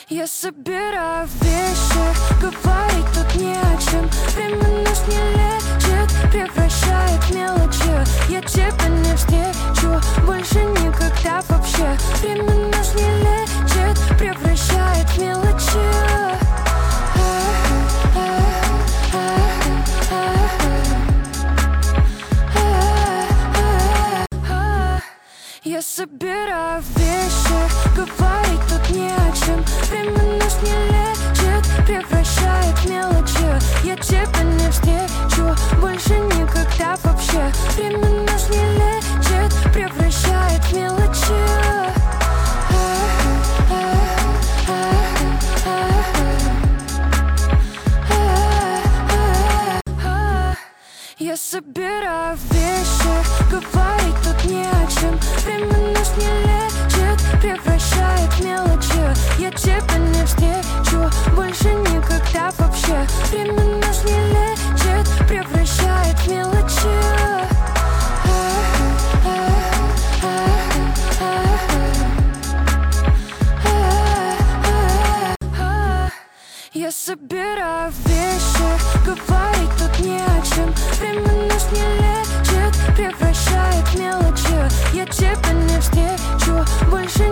Я собираю вещи, говорить тут не о чем. Время нас не лечит, превращает в мелочи. Я тебя не встречу больше никогда вообще. Время нас не лечит, превращает в мелочи. Я собираю вещи, говорить тут не о чем. Время нас не лечит, превращает в мелочи. Я тебя не встречу больше никогда вообще. Время нас не лечит, превращает в мелочи. Я собираю вещи, говорить тут не о чем. Время нас не лечит, превращает в мелочи. Я тебя не встречу больше никогда вообще. Время нас не лечит, превращает в мелочи. Я собираю вещи, говорить тут не о чем. Время нас не лечит, превращает в мелочи. Я тебя не встречу больше